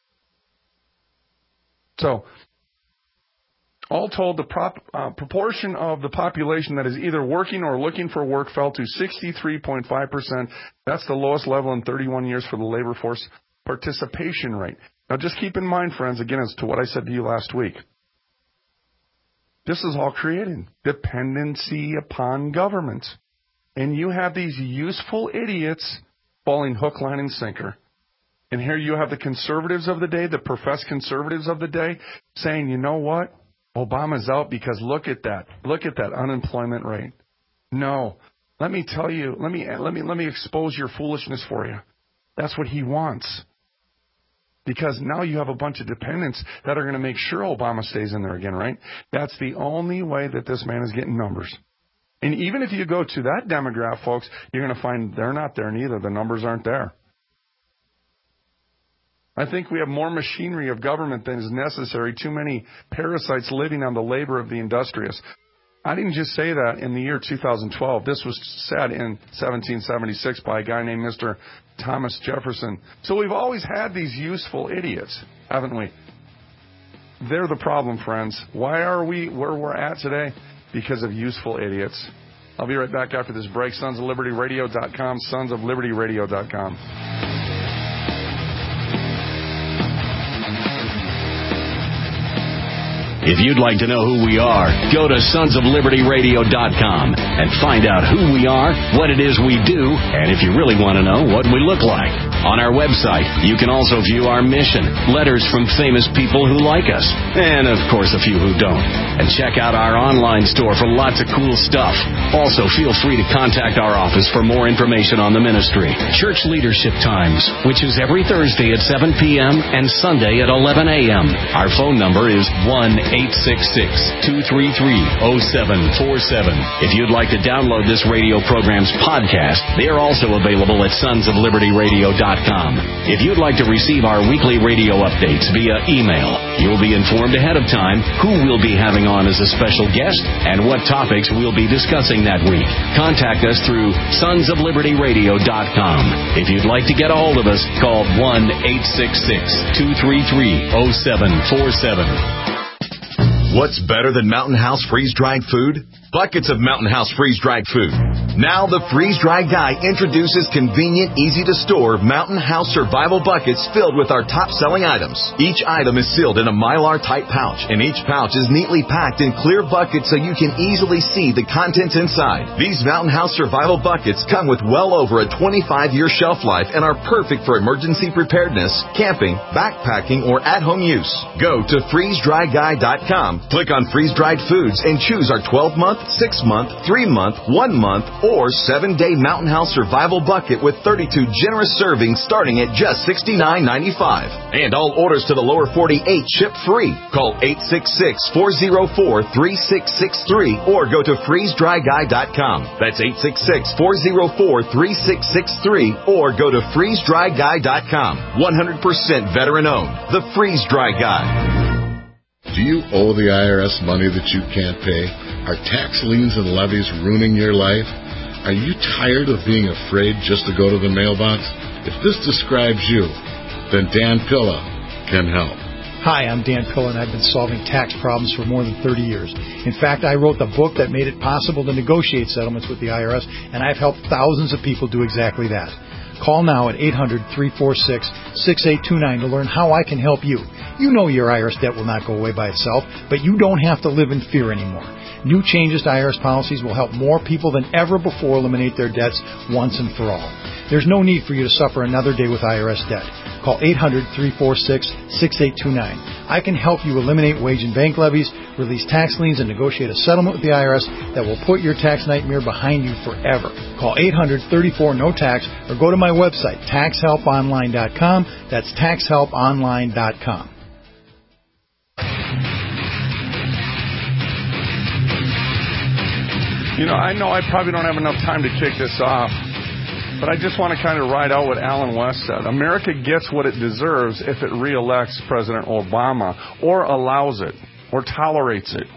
Speaker 3: So, all told, the prop, uh, proportion of the population that is either working or looking for work fell to sixty-three point five percent. That's the lowest level in thirty-one years for the labor force participation rate. Now, just keep in mind, friends, again, as to what I said to you last week. This is all created dependency upon government. And you have these useful idiots falling hook, line, and sinker. And here you have the conservatives of the day, the professed conservatives of the day, saying, you know what? Obama's out because look at that. Look at that unemployment rate. No. Let me tell you, let me let me let me expose your foolishness for you. That's what he wants. Because now you have a bunch of dependents that are going to make sure Obama stays in there again, right? That's the only way that this man is getting numbers. And even if you go to that demographic, folks, you're going to find they're not there neither. The numbers aren't there. I think we have more machinery of government than is necessary, too many parasites living on the labor of the industrious. I didn't just say that in the year two thousand twelve. This was said in seventeen seventy-six by a guy named Mister Thomas Jefferson. So we've always had these useful idiots, haven't we? They're the problem, friends. Why are we where we're at today? Because of useful idiots. I'll be right back after this break. sons of liberty radio dot com, sons of liberty radio dot com.
Speaker 10: If you'd like to know who we are, go to sons of liberty radio dot com and find out who we are, what it is we do, and if you really want to know, what we look like. On our website, you can also view our mission, letters from famous people who like us, and of course a few who don't. And check out our online store for lots of cool stuff. Also, feel free to contact our office for more information on the ministry. Church Leadership Times, which is every Thursday at seven p.m. and Sunday at eleven a.m. Our phone number is one eight six six, two three three, zero seven four seven. If you'd like to download this radio program's podcast, they are also available at sons of liberty radio dot com. If you'd like to receive our weekly radio updates via email, you'll be informed ahead of time who we'll be having on as a special guest and what topics we'll be discussing that week. Contact us through sons of liberty radio dot com. If you'd like to get a hold of us, call one eight six six, two three three, zero seven four seven.
Speaker 15: What's better than Mountain House freeze-dried food? Buckets of Mountain House freeze-dried food. Now the freeze-dried guy introduces convenient, easy-to-store Mountain House survival buckets filled with our top-selling items. Each item is sealed in a Mylar-type pouch, and each pouch is neatly packed in clear buckets so you can easily see the contents inside. These Mountain House survival buckets come with well over a twenty-five year shelf life and are perfect for emergency preparedness, camping, backpacking, or at-home use. Go to freeze dry guy dot com, click on freeze-dried foods, and choose our twelve-month, six-month, three-month, one-month, or seven-day Mountain House survival bucket with thirty-two generous servings starting at just sixty-nine ninety-five. And all orders to the lower forty-eight ship free. Call eight six six, four zero four, three six six three or go to freeze dry guy dot com. That's eight six six, four zero four, three six six three or go to freeze dry guy dot com. one hundred percent veteran-owned. The Freeze Dry Guy.
Speaker 16: Do you owe the I R S money that you can't pay? Are tax liens and levies ruining your life? Are you tired of being afraid just to go to the mailbox? If this describes you, then Dan Pilla can help.
Speaker 17: Hi, I'm Dan Pilla, and I've been solving tax problems for more than thirty years. In fact, I wrote the book that made it possible to negotiate settlements with the I R S, and I've helped thousands of people do exactly that. Call now at eight hundred, three four six, six eight two nine to learn how I can help you. You know your I R S debt will not go away by itself, but you don't have to live in fear anymore. New changes to I R S policies will help more people than ever before eliminate their debts once and for all. There's no need for you to suffer another day with I R S debt. Call eight hundred, three four six, six eight two nine. I can help you eliminate wage and bank levies, release tax liens, and negotiate a settlement with the I R S that will put your tax nightmare behind you forever. Call eight hundred, thirty-four, no tax or go to my website, tax help online dot com. That's tax help online dot com.
Speaker 3: You know, I know I probably don't have enough time to kick this off, but I just want to kind of ride out what Alan West said. America gets what it deserves if it reelects President Obama or allows it or tolerates it.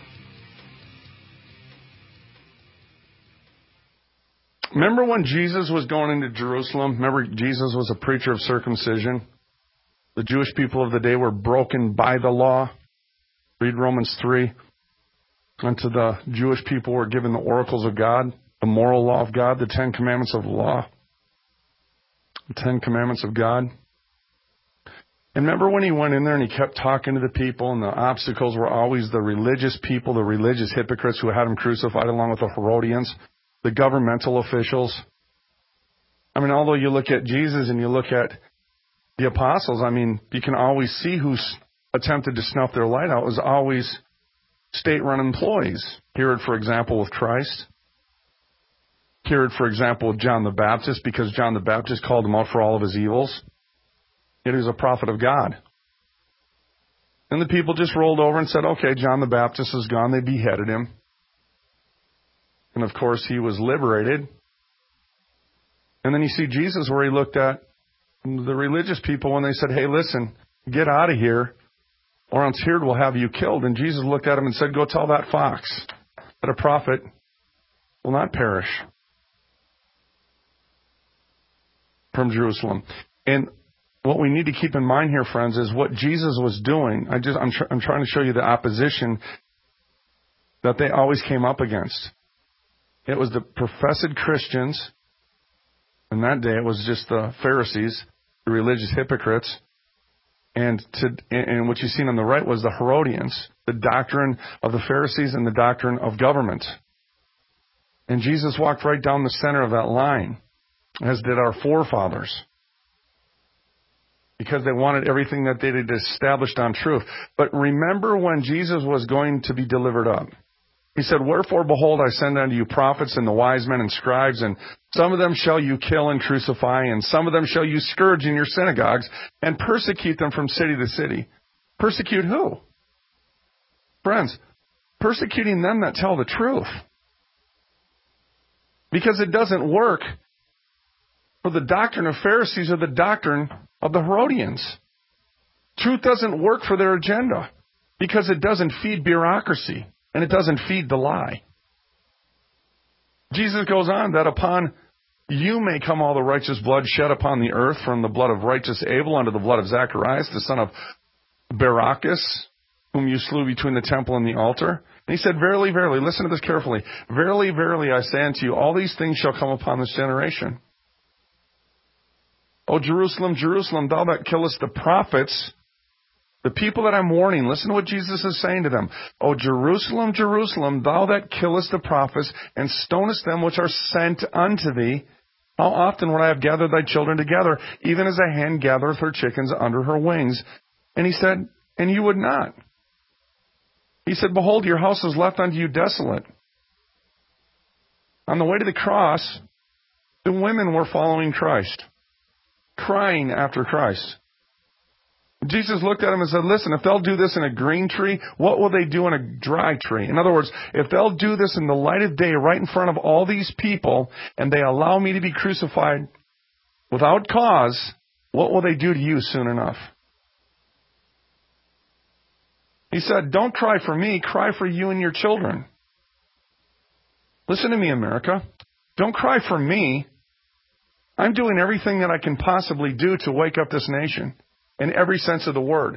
Speaker 3: Remember when Jesus was going into Jerusalem? Remember Jesus was a preacher of circumcision? The Jewish people of the day were broken by the law. Read Romans three. Unto the Jewish people were given the oracles of God, the moral law of God, the Ten Commandments of the law, the Ten Commandments of God. And remember when he went in there and he kept talking to the people, and the obstacles were always the religious people, the religious hypocrites who had him crucified along with the Herodians, the governmental officials. I mean, although you look at Jesus and you look at the apostles, I mean, you can always see who attempted to snuff their light out. It was always state-run employees. Herod, for example, with Christ. Herod, for example, with John the Baptist, because John the Baptist called him out for all of his evils. Yet he was a prophet of God. And the people just rolled over and said, okay, John the Baptist is gone. They beheaded him. And, of course, he was liberated. And then you see Jesus where he looked at the religious people when they said, hey, listen, get out of here, or else Herod will have you killed. And Jesus looked at him and said, go tell that fox that a prophet will not perish from Jerusalem. And what we need to keep in mind here, friends, is what Jesus was doing. I just, I'm, tr- I'm trying to show you the opposition that they always came up against. It was the professed Christians. In that day, it was just the Pharisees, the religious hypocrites. And to, and what you've seen on the right was the Herodians, the doctrine of the Pharisees and the doctrine of government. And Jesus walked right down the center of that line, as did our forefathers. because they wanted everything that they had established on truth. But remember when Jesus was going to be delivered up. He said, wherefore, behold, I send unto you prophets and the wise men and scribes, and some of them shall you kill and crucify, and some of them shall you scourge in your synagogues, and persecute them from city to city. Persecute who? Friends, persecuting them that tell the truth. Because it doesn't work for the doctrine of Pharisees or the doctrine of the Herodians. Truth doesn't work for their agenda because it doesn't feed bureaucracy and it doesn't feed the lie. Jesus goes on that upon you may come all the righteous blood shed upon the earth, from the blood of righteous Abel unto the blood of Zacharias, the son of Barachas, whom you slew between the temple and the altar. And he said, verily, verily, listen to this carefully. Verily, verily, I say unto you, all these things shall come upon this generation. O Jerusalem, Jerusalem, thou that killest the prophets, the people that I'm warning, listen to what Jesus is saying to them. O Jerusalem, Jerusalem, thou that killest the prophets, and stonest them which are sent unto thee, how often would I have gathered thy children together, even as a hen gathereth her chickens under her wings? And he said, and you would not. He said, behold, your house is left unto you desolate. On the way to the cross, the women were following Christ, crying after Christ. Jesus looked at them and said, listen, if they'll do this in a green tree, what will they do in a dry tree? In other words, if they'll do this in the light of day right in front of all these people, and they allow me to be crucified without cause, what will they do to you soon enough? He said, don't cry for me, cry for you and your children. Listen to me, America. Don't cry for me. I'm doing everything that I can possibly do to wake up this nation in every sense of the word.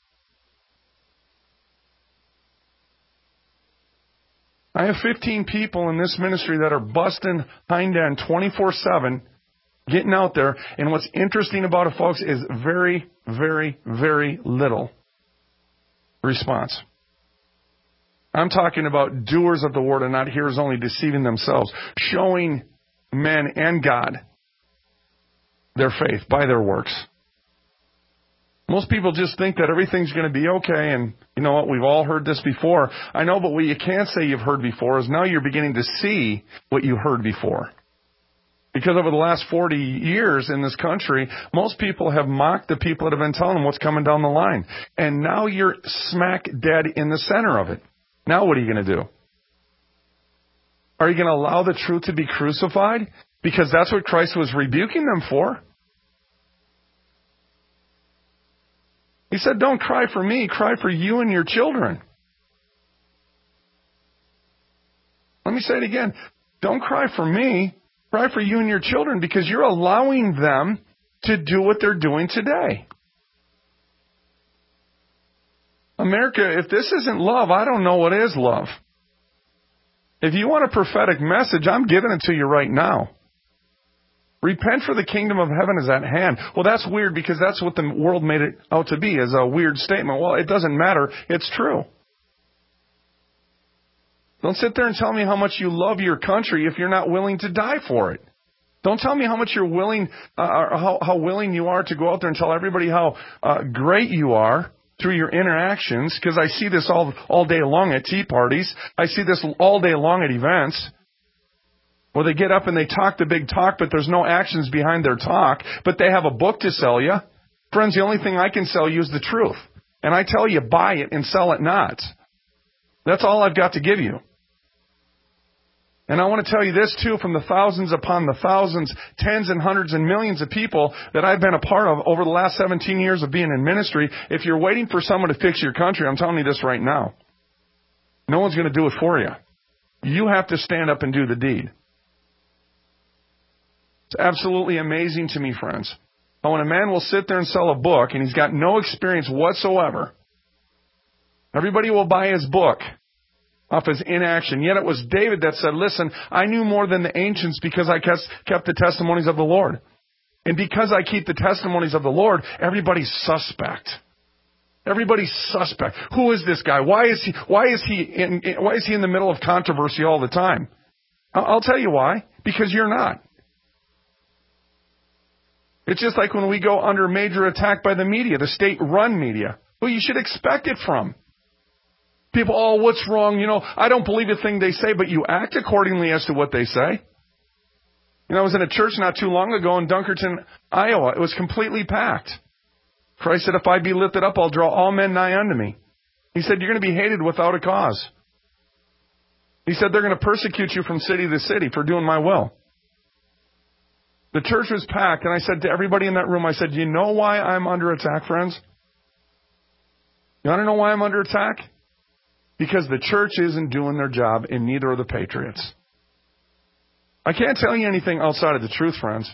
Speaker 3: I have fifteen people in this ministry that are busting hind end twenty-four seven, getting out there. And what's interesting about it, folks, is very, very, very little response. I'm talking about doers of the word and not hearers only, deceiving themselves, showing men and God their faith by their works. Most people just think that everything's going to be okay, and you know what, we've all heard this before. I know, but what you can't say you've heard before is now you're beginning to see what you heard before. Because over the last forty years in this country, most people have mocked the people that have been telling them what's coming down the line. And now you're smack dead in the center of it. Now what are you going to do? Are you going to allow the truth to be crucified? Because that's what Christ was rebuking them for. He said, don't cry for me, cry for you and your children. Let me say it again. Don't cry for me. Cry for you and your children, because you're allowing them to do what they're doing today. America, if this isn't love, I don't know what is love. If you want a prophetic message, I'm giving it to you right now. Repent, for the kingdom of heaven is at hand. Well, that's weird because that's what the world made it out to be, as a weird statement. Well, it doesn't matter. It's true. Don't sit there and tell me how much you love your country if you're not willing to die for it. Don't tell me how much you're willing, uh, or how, how willing you are to go out there and tell everybody how uh, great you are through your interactions, because I see this all all day long at tea parties. I see this all day long at events where they get up and they talk the big talk, but there's no actions behind their talk, but they have a book to sell you. Friends, the only thing I can sell you is the truth. And I tell you, buy it and sell it not. That's all I've got to give you. And I want to tell you this, too, from the thousands upon the thousands, tens and hundreds and millions of people that I've been a part of over the last seventeen years of being in ministry. If you're waiting for someone to fix your country, I'm telling you this right now. No one's going to do it for you. You have to stand up and do the deed. It's absolutely amazing to me, friends, how when a man will sit there and sell a book and he's got no experience whatsoever, everybody will buy his book off his inaction. Yet it was David that said, listen, I knew more than the ancients because I kept the testimonies of the Lord. And because I keep the testimonies of the Lord, everybody's suspect. Everybody's suspect. Who is this guy? Why is he, why is he in, why is he in the middle of controversy all the time? I'll tell you why. Because you're not. It's just like when we go under major attack by the media, the state-run media. Well, you should expect it from. People, oh, what's wrong? You know, I don't believe a thing they say, but you act accordingly as to what they say. You know, I was in a church not too long ago in Dunkerton, Iowa. It was completely packed. Christ said, if I be lifted up, I'll draw all men nigh unto me. He said, you're going to be hated without a cause. He said, they're going to persecute you from city to city for doing my will. The church was packed, and I said to everybody in that room, I said, do you know why I'm under attack, friends? You want to know why I'm under attack? Because the church isn't doing their job, and neither are the patriots. I can't tell you anything outside of the truth, friends.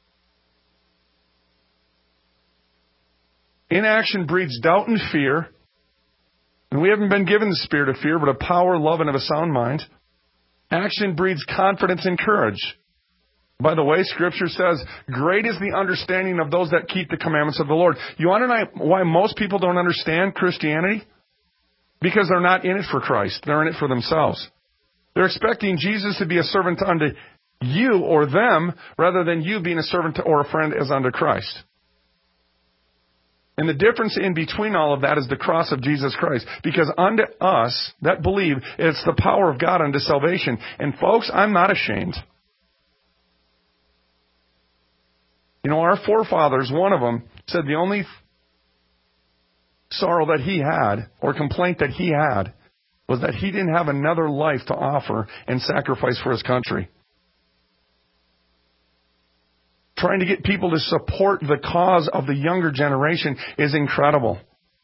Speaker 3: Inaction breeds doubt and fear. And we haven't been given the spirit of fear, but of power, love, and of a sound mind. Action breeds confidence and courage. By the way, Scripture says, great is the understanding of those that keep the commandments of the Lord. You want to know why most people don't understand Christianity? Because they're not in it for Christ. They're in it for themselves. They're expecting Jesus to be a servant unto you or them, rather than you being a servant or a friend as unto Christ. And the difference in between all of that is the cross of Jesus Christ. Because unto us that believe, it's the power of God unto salvation. And folks, I'm not ashamed. You know, our forefathers, one of them, said the only sorrow that he had, or complaint that he had, was that he didn't have another life to offer and sacrifice for his country. Trying to get people to support the cause of the younger generation is incredible.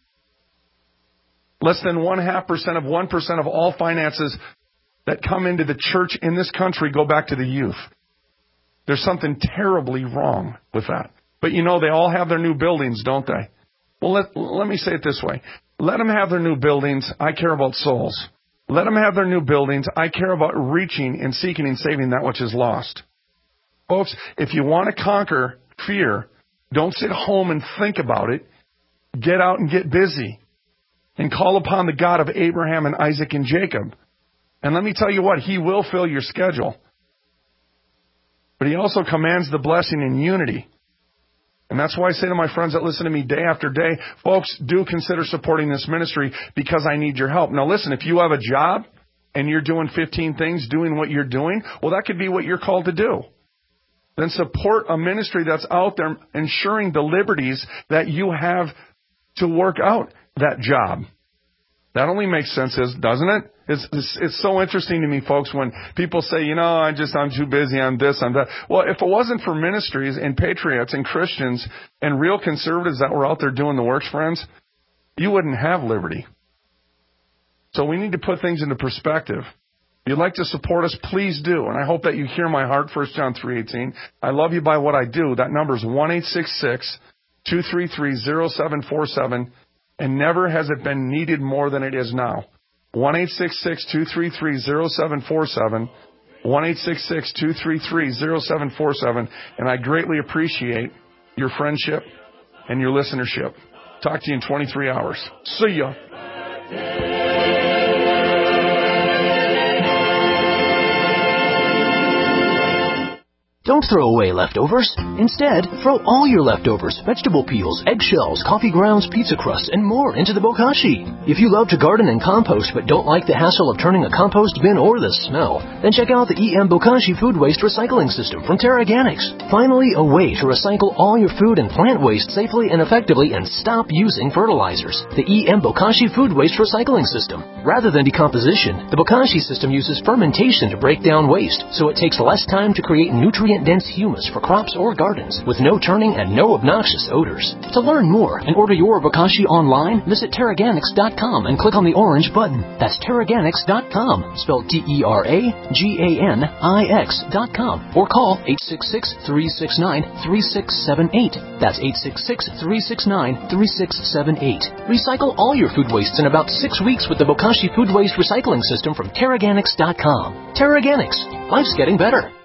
Speaker 3: Less than one half percent of one percent of all finances that come into the church in this country go back to the youth. There's something terribly wrong with that. But you know, they all have their new buildings, don't they? Well, let, let me say it this way. Let them have their new buildings. I care about souls. Let them have their new buildings. I care about reaching and seeking and saving that which is lost. Folks, if you want to conquer fear, don't sit home and think about it. Get out and get busy. And call upon the God of Abraham and Isaac and Jacob. And let me tell you what, He will fill your schedule. But He also commands the blessing in unity. And that's why I say to my friends that listen to me day after day, folks, do consider supporting this ministry because I need your help. Now listen, if you have a job and you're doing fifteen things, doing what you're doing, well, that could be what you're called to do. Then support a ministry that's out there ensuring the liberties that you have to work out that job. That only makes sense, doesn't it? It's, it's, it's so interesting to me, folks, when people say, you know, I just, I'm too busy, I'm this, I'm that. Well, if it wasn't for ministries and patriots and Christians and real conservatives that were out there doing the works, friends, you wouldn't have liberty. So we need to put things into perspective. If you'd like to support us, please do. And I hope that you hear my heart, First John three eighteen. I love you by what I do. That number is one eight six six, two three three, zero seven four seven. And never has it been needed more than it is now. one eight six six, two three three, zero seven four seven. one eight six six, two three three, zero seven four seven. And I greatly appreciate your friendship and your listenership. Talk to you in twenty-three hours. See ya.
Speaker 13: Don't throw away leftovers. Instead, throw all your leftovers, vegetable peels, eggshells, coffee grounds, pizza crusts, and more into the bokashi. If you love to garden and compost but don't like the hassle of turning a compost bin or the smell, then check out the E M Bokashi Food Waste Recycling System from TerraGanix. Finally, a way to recycle all your food and plant waste safely and effectively and stop using fertilizers. The E M Bokashi Food Waste Recycling System. Rather than decomposition, the Bokashi system uses fermentation to break down waste, so it takes less time to create nutrient-dense humus for crops or gardens, with no turning and no obnoxious odors. To learn more and order your Bokashi online, visit Terraganix dot com and click on the orange button. That's Terraganix dot com, spelled T E R A G A N I X dot com, or call eight six six, three six nine, three six seven eight. That's eight six six, three six nine, three six seven eight. Recycle all your food wastes in about six weeks with the Bokashi Food Waste Recycling System from Terraganix dot com. Terraganix. Life's getting better.